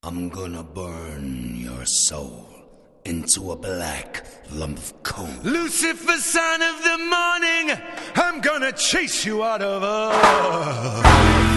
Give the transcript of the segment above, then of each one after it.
I'm gonna burn your soul into a black lump of coal. Lucifer, son of the morning, I'm gonna chase you out of earth.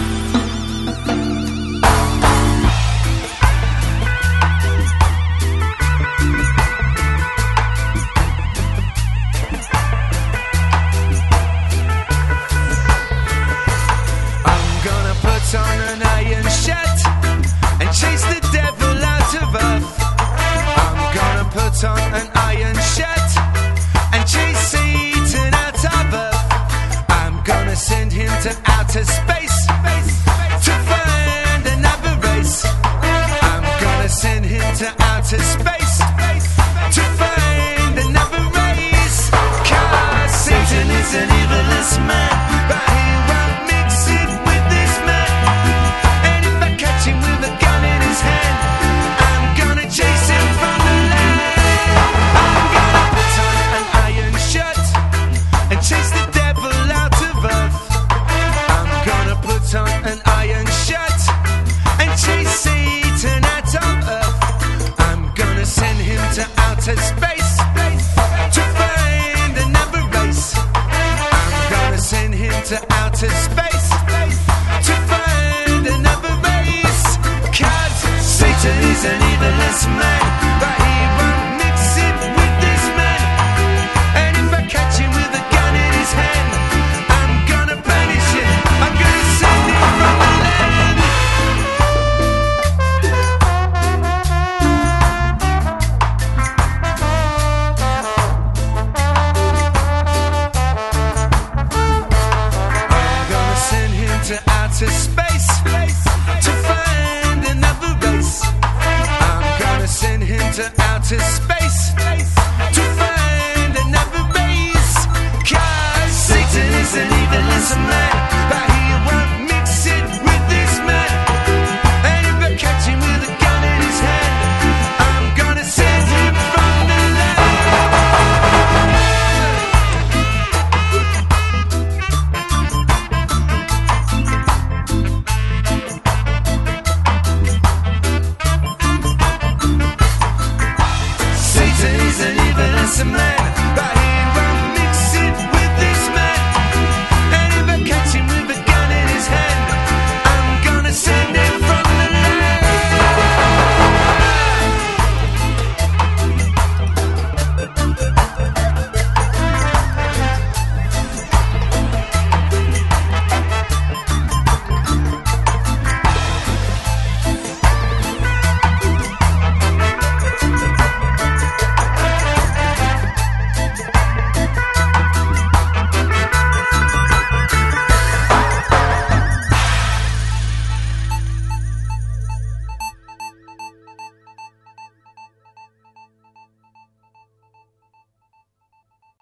On an iron shirt and chase the devil out of earth. I'm gonna put on an iron shirt and chase Satan out of earth. I'm gonna send him to outer space to find another race. I'm gonna send him to outer space to find another race. 'Cause Satan is an evilest man, but he won't mix it with this man. Catch him with a gun in his hand, I'm gonna chase him from the land. I'm gonna put on an iron shirt and chase the devil out of earth. I'm gonna put on an iron shirt and chase Satan out of earth. I'm gonna send him to outer space to find another race. I'm gonna send him to outer space to find another race. 'Cause Satan is an evilest man, but he won't mix it with this man. And if I catch him with a gun in his hand, I'm gonna punish him, I'm gonna send him from the land. I'm gonna send him to outer space to find another race. I'm gonna send him to outer space